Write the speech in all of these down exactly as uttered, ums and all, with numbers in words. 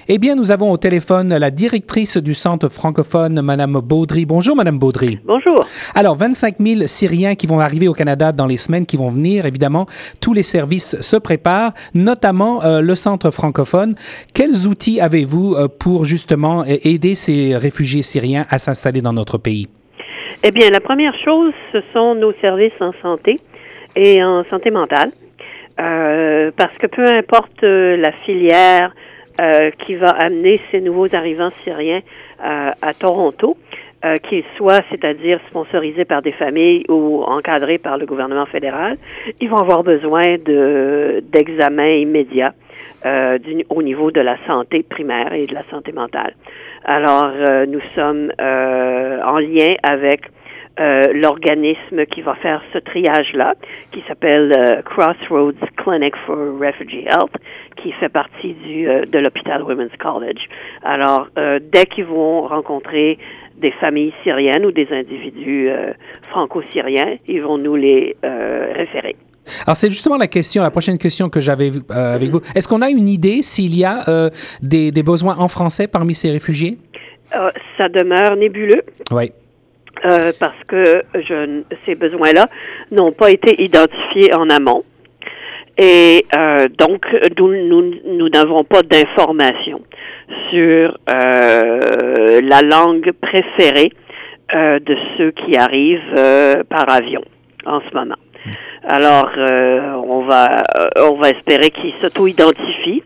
Eh bien, nous avons au téléphone la directrice du Centre francophone, Mme Baudry. Bonjour, Mme Baudry. Bonjour. Alors, vingt-cinq mille Syriens qui vont arriver au Canada dans les semaines qui vont venir. Évidemment, tous les services se préparent, notamment euh, le Centre francophone. Quels outils avez-vous euh, pour justement aider ces réfugiés syriens à s'installer dans notre pays? Eh bien, la première chose, ce sont nos services en santé et en santé mentale. Euh, parce que peu importe euh, la filière euh, qui va amener ces nouveaux arrivants syriens euh, à Toronto, euh, qu'ils soient, c'est-à-dire sponsorisés par des familles ou encadrés par le gouvernement fédéral, ils vont avoir besoin de d'examens immédiats euh, du, au niveau de la santé primaire et de la santé mentale. Alors, euh, nous sommes euh, en lien avec Euh, l'organisme qui va faire ce triage-là, qui s'appelle euh, Crossroads Clinic for Refugee Health, qui fait partie du euh, de l'hôpital Women's College. Alors, euh, dès qu'ils vont rencontrer des familles syriennes ou des individus euh, franco-syriens, ils vont nous les euh, référer. Alors, c'est justement la question, la prochaine question que j'avais euh, avec vous. Est-ce qu'on a une idée s'il y a euh, des, des besoins en français parmi ces réfugiés? Euh, ça demeure nébuleux. Oui. Euh, parce que je, ces besoins-là n'ont pas été identifiés en amont. Et euh, donc, nous, nous, nous n'avons pas d'informations sur euh, la langue préférée euh, de ceux qui arrivent euh, par avion en ce moment. Alors, euh, on va on va espérer qu'ils s'auto-identifient.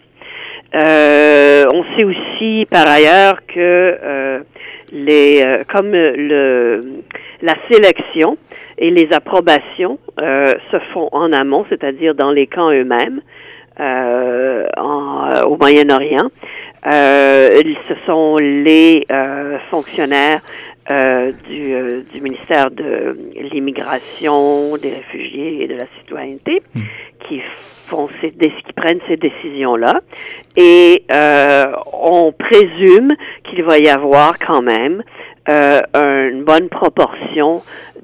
Euh, on sait aussi, par ailleurs, que euh, les euh, comme le la sélection et les approbations euh, se font en amont, c'est-à-dire dans les camps eux-mêmes euh, en, euh, au Moyen-Orient. Euh, ce sont les euh, fonctionnaires euh, du, euh, du ministère de l'immigration, des réfugiés et de la citoyenneté mmh. qui font ces, qui prennent ces décisions-là. Et euh, on présume qu'il va y avoir quand même euh, une bonne proportion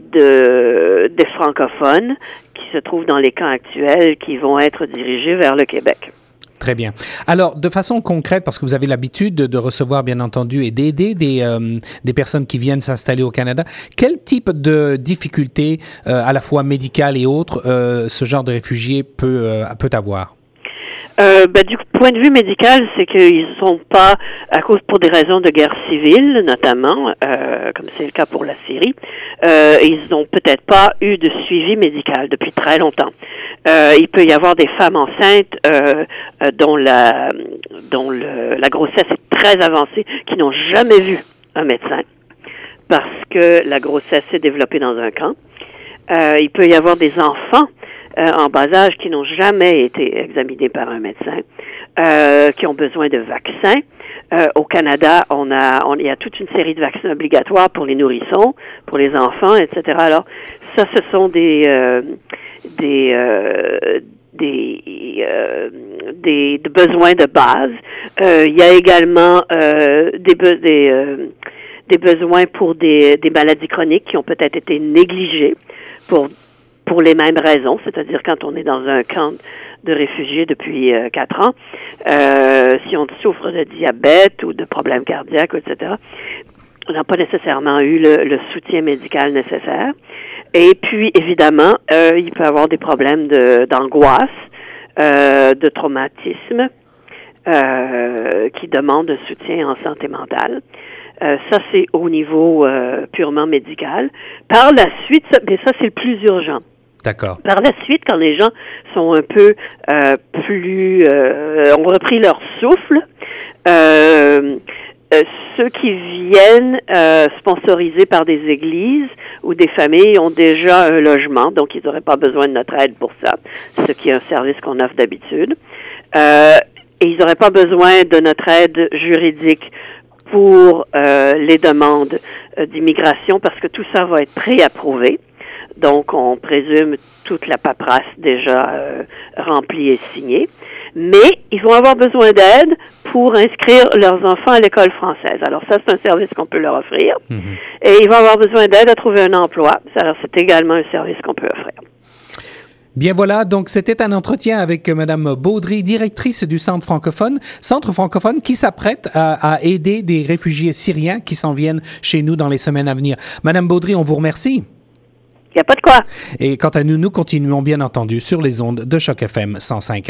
de des francophones qui se trouvent dans les camps actuels qui vont être dirigés vers le Québec. Très bien. Alors, de façon concrète, parce que vous avez l'habitude de, de recevoir, bien entendu, et d'aider des, euh, des personnes qui viennent s'installer au Canada, quel type de difficultés, euh, à la fois médicales et autres, euh, ce genre de réfugié peut, euh, peut avoir? Euh, ben, du point de vue médical, c'est qu'ils ne sont pas, à cause pour des raisons de guerre civile, notamment, euh, comme c'est le cas pour la Syrie, euh, ils n'ont peut-être pas eu de suivi médical depuis très longtemps. Euh, il peut y avoir des femmes enceintes euh, euh, dont la dont le, la grossesse est très avancée, qui n'ont jamais vu un médecin parce que la grossesse s'est développée dans un camp. Euh, il peut y avoir des enfants Euh, en bas âge qui n'ont jamais été examinés par un médecin, euh, qui ont besoin de vaccins. Euh, au Canada, on a, on, il y a toute une série de vaccins obligatoires pour les nourrissons, pour les enfants, et cetera. Alors, ça, ce sont des euh, des euh, des, euh, des des besoins de base. Euh, il y a également euh, des be- des euh, des besoins pour des des maladies chroniques qui ont peut-être été négligées pour pour les mêmes raisons, c'est-à-dire quand on est dans un camp de réfugiés depuis euh, quatre ans, euh, si on souffre de diabète ou de problèmes cardiaques, et cetera, on n'a pas nécessairement eu le, le soutien médical nécessaire. Et puis, évidemment, euh, il peut y avoir des problèmes de, d'angoisse, euh, de traumatisme, euh, qui demandent un soutien en santé mentale. Euh, ça, c'est au niveau euh, purement médical. Par la suite, ça, mais ça, c'est le plus urgent. D'accord. Par la suite, quand les gens sont un peu euh, plus... Euh, ont repris leur souffle, euh, euh, ceux qui viennent euh, sponsorisés par des églises ou des familles ont déjà un logement, donc ils n'auraient pas besoin de notre aide pour ça, ce qui est un service qu'on offre d'habitude. Euh, et ils n'auraient pas besoin de notre aide juridique pour euh, les demandes euh, d'immigration parce que tout ça va être préapprouvé. Donc, on présume toute la paperasse déjà euh, remplie et signée. Mais ils vont avoir besoin d'aide pour inscrire leurs enfants à l'école française. Alors ça, c'est un service qu'on peut leur offrir. Mm-hmm. Et ils vont avoir besoin d'aide à trouver un emploi. Alors, c'est également un service qu'on peut offrir. Bien voilà, donc c'était un entretien avec Mme Baudry, directrice du Centre francophone, Centre francophone qui s'apprête à, à aider des réfugiés syriens qui s'en viennent chez nous dans les semaines à venir. Mme Baudry, on vous remercie. Il n'y a pas de quoi. Et quant à nous, nous continuons bien entendu sur les ondes de Choc F M cent cinq.